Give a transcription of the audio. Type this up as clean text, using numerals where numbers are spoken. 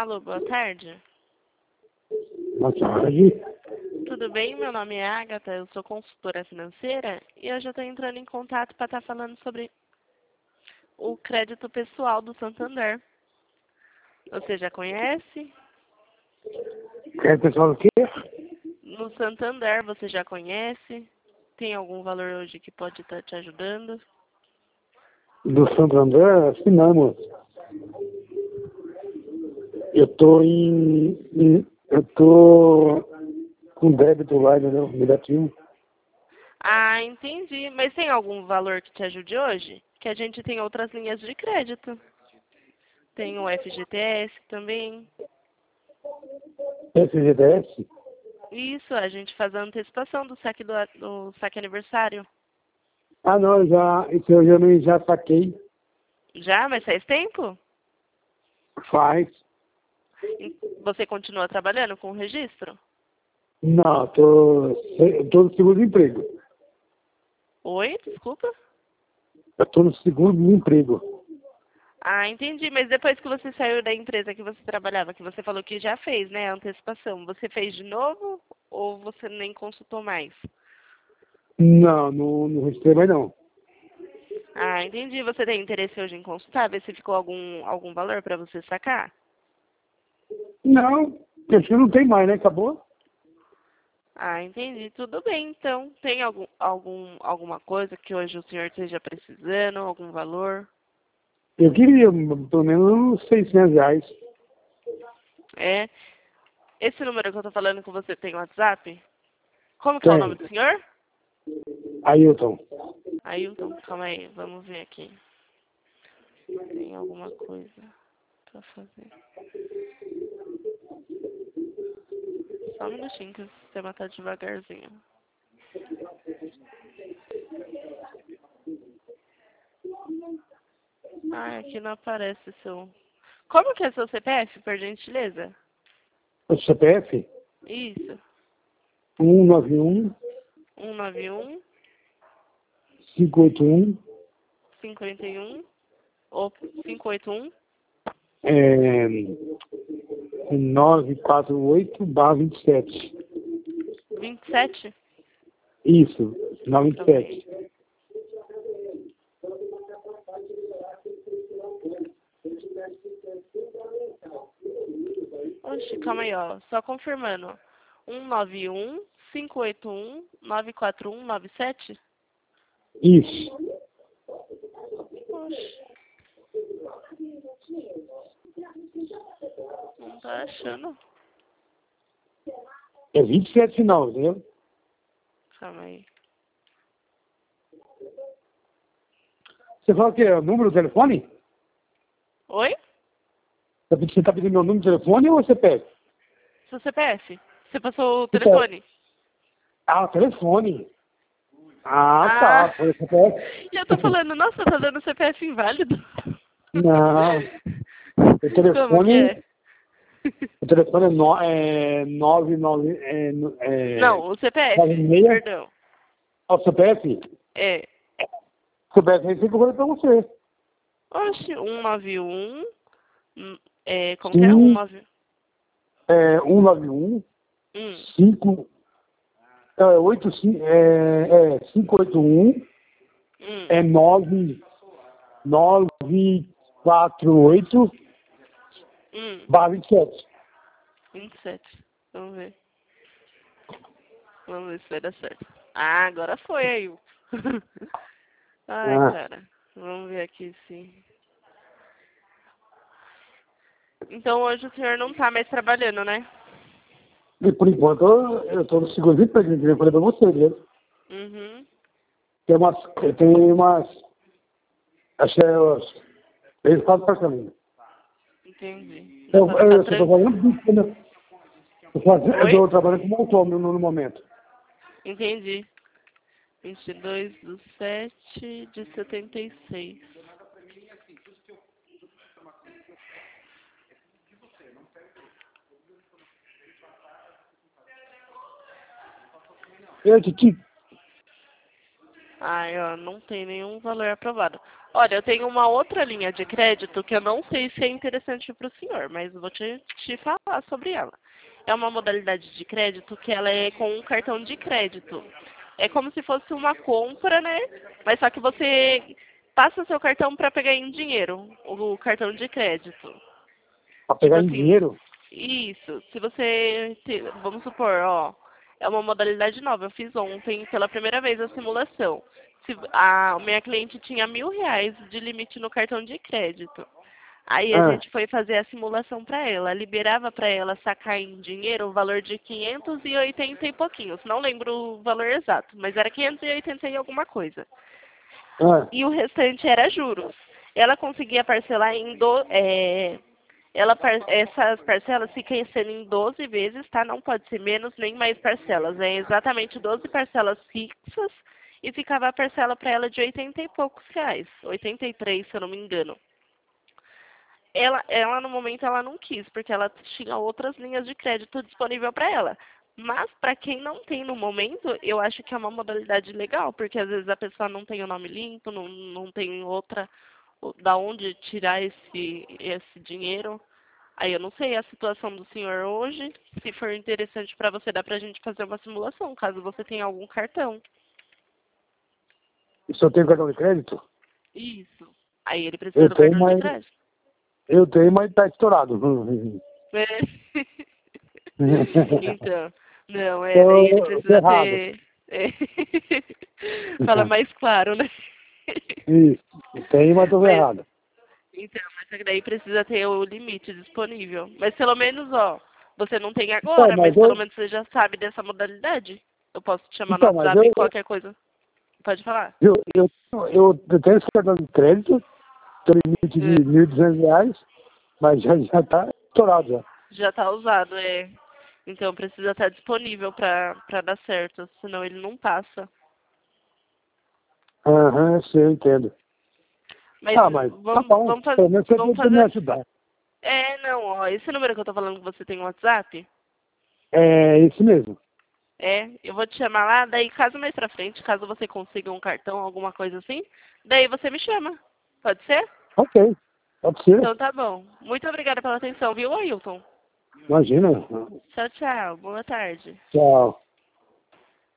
Alô, boa tarde. Boa tarde. Tudo bem? Meu nome é Agatha, eu sou consultora financeira e hoje eu estou entrando em contato para estar falando sobre o crédito pessoal do Santander. Você já conhece? É pessoal do quê? No Santander, você já conhece? Tem algum valor hoje que pode estar te ajudando? Do Santander, assinamos. Eu tô com débito lá, entendeu? Negativo. Ah, entendi. Mas tem algum valor que te ajude hoje? Que a gente tem outras linhas de crédito. Tem o FGTS também. FGTS? Isso, a gente faz a antecipação do do saque aniversário. Ah, não, isso eu já saquei. Já? Mas faz tempo? Faz. Você continua trabalhando com o registro? Não, eu tô no segundo emprego. Oi, desculpa. Eu tô no segundo emprego. Ah, entendi. Mas depois que você saiu da empresa que você trabalhava, que você falou que já fez, né, a antecipação, você fez de novo ou você nem consultou mais? Não, não registrei mais não. Ah, entendi. Você tem interesse hoje em consultar, ver se ficou algum valor para você sacar? Não, acho que não tem mais, né? Acabou? Ah, entendi. Tudo bem, então. Tem alguma coisa que hoje o senhor esteja precisando, algum valor? Eu queria, pelo menos, uns R$ 600. É. Esse número que eu tô falando com você tem WhatsApp? Como que é o nome Tem. do senhor? Ailton. Ailton, calma aí, vamos ver aqui. Tem alguma coisa pra fazer. Só um minutinho que o sistema tá devagarzinho. Ah, aqui não aparece seu... Como que é seu CPF, por gentileza? O CPF? Isso. 191 191 581 51 ou 581 é, 948/27. 27? Isso, Calma aí. 927. Oxe, calma aí, ó. Só confirmando. 191 581 94197? Isso. Oxe, não tá achando. É 27 final, entendeu? Calma aí. Você fala que é o número do telefone? Oi? Você está pedindo meu número de telefone ou CPF? Seu CPF? Você passou o CPF. telefone? Ah, telefone. Ah, Ah, tá. Foi CPF. e eu tô falando, nossa, tá dando CPF inválido. Não. O Como que telefone, é? o telefone é 99, Não, o CPF, 96. perdão. O CPF? É, O CPF aí fica para você. oxe, 191, como que é? Sim, 191, 191 5 581 hum, 9948 hum, barra 27. 27. Vamos ver. Vamos ver se vai dar certo. Ah, agora foi aí. Ai, Ah, cara. Vamos ver aqui sim. Então hoje o senhor não tá mais trabalhando, né? e por enquanto eu estou no segundo emprego, que eu falei para você, né? Uhum. Tem umas, acho que é uns 3, 4 parcelamentos. Entendi. Dá Eu pra ficar estou tranquilo. fazendo bico, né? Eu Oi? estou trabalhando como autônomo no momento. Entendi. 22/7/76. Eu, Titi, Ai, ó, não tem nenhum valor aprovado. Olha, eu tenho uma outra linha de crédito que eu não sei se é interessante para o senhor, mas vou te falar sobre ela. É uma modalidade de crédito que ela é com um cartão de crédito. É como se fosse uma compra, né? Mas só que você passa seu cartão para pegar em dinheiro, o cartão de crédito. Pra Tipo pegar em assim, dinheiro? isso. Se você, vamos supor, ó, é uma modalidade nova. Eu fiz ontem pela primeira vez a simulação. Se a minha cliente tinha R$ 1.000 de limite no cartão de crédito. Aí a Ah, gente foi fazer a simulação para ela. Liberava para ela sacar em dinheiro o valor de 580 e pouquinhos. Não lembro o valor exato, mas era 580 e alguma coisa. ah. E o restante era juros. Ela conseguia parcelar essas parcelas ficam sendo em 12 vezes, tá? Não pode ser menos nem mais parcelas. É exatamente 12 parcelas fixas e ficava a parcela para ela de 80 e poucos reais. 83, se eu não me engano. Ela no momento ela não quis, porque ela tinha outras linhas de crédito disponível para ela. Mas para quem não tem no momento, eu acho que é uma modalidade legal, porque às vezes a pessoa não tem o nome limpo, não tem outra da onde tirar esse dinheiro. Aí eu não sei a situação do senhor hoje. Se for interessante para você, dá pra gente fazer uma simulação, caso você tenha algum cartão. E se eu tenho cartão de crédito? Isso. Aí ele precisa Eu do tenho, cartão de mas crédito. eu tenho, mas tá estourado. É. Então, não, daí ele Eu tô precisa errado. ter. é. Fala mais claro, né? Isso. Tenho, mas tô Mas, errado. então, mas só que daí precisa ter o limite disponível. Mas pelo menos, ó, você não tem Então, agora, mas mas pelo eu, menos você já sabe dessa modalidade. Eu posso te chamar no então, mas WhatsApp e qualquer coisa. Pode falar. eu, eu, eu tenho esse cartão de crédito, tem limite de É, R$ 1.200, mas já tá estourado já. já tá usado, é. Então precisa estar disponível para dar certo, senão ele não passa. Aham, eu entendo. Mas Ah, mas tá vamos, bom. vamos, faz, Pelo menos você vamos tentou me fazer. ajudar. É, não, ó, esse número que eu tô falando que você tem no WhatsApp, É isso mesmo. eu vou te chamar lá, daí caso mais pra frente, caso você consiga um cartão, alguma coisa assim, daí você me chama. Pode ser? Ok. Pode ser. Então tá bom. Muito obrigada pela atenção, viu, Ailton? Imagina. Tchau, tchau. Boa tarde. Tchau.